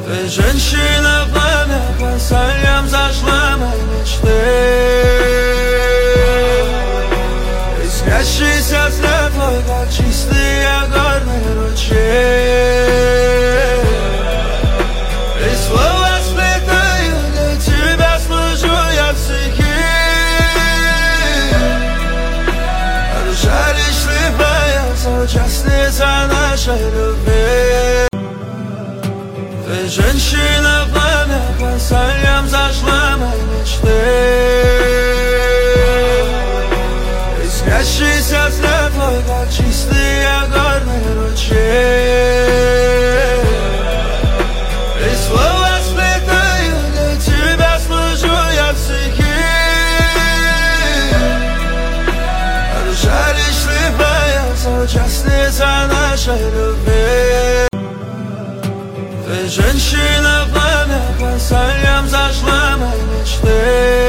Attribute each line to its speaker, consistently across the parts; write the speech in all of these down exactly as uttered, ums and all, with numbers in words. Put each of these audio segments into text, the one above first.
Speaker 1: Ты женщина, пламя, касанием зажгла мои мечты. И снящийся взгляд твой, как чистые горные ручьи. И слова сплетаю, для тебя служу я в стихи. Душа лишь слепая, соучастница нашей любви. Ты женщина, пламя, касанием зажгла мои мечты. И снящийся взгляд твой, как чистые горные ручьи. И слова сплетаю, для тебя служу я в стихи. А душа лишь слепая, соучастница нашей любви. Ты женщина, пламя, касанием зажгла мои мечты.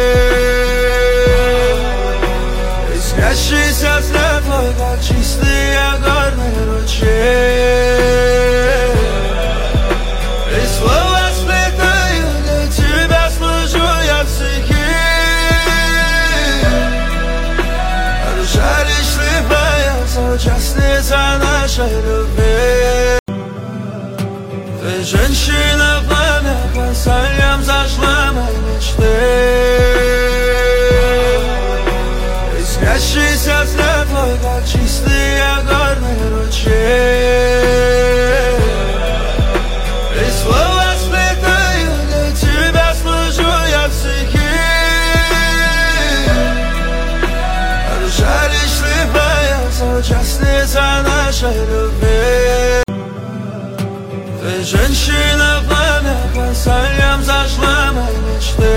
Speaker 1: И снящийся взгляд твой, как чистые горные ручьи. И слова сплетаю, для тебя служу я в стихи. А душа лишь слепая, соучастница нашей любви. Ты женщина, пламя, касанием зажгла мои мечты. И снящийся взгляд твой, как чистые горные ручьи. И слова сплетаю, для тебя служу я в стихи. А душа лишь слепая, соучастница нашей любви. Ты женщина, пламя, касанием зажгла мои мечты.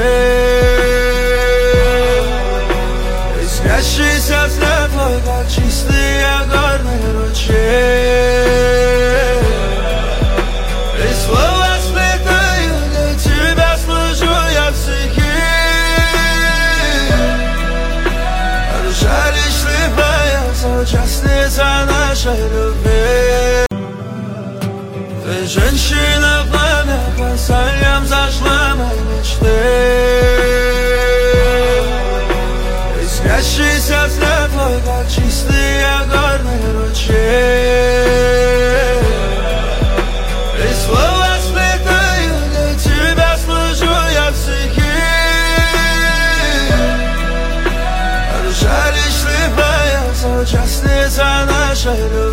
Speaker 1: И снящийся взгляд твой, как чистые горные ручьи. И слова сплетаю, для тебя служу я в стихи. А душа лишь слепая, соучастница нашей любви. Ты женщина, пламя, касанием зажгла мои мечты. И снящийся взгляд твой, как чистые горные ручьи. И слова сплетаю, для тебя служу я в стихи. А душа лишь слепая, соучастница нашей любви.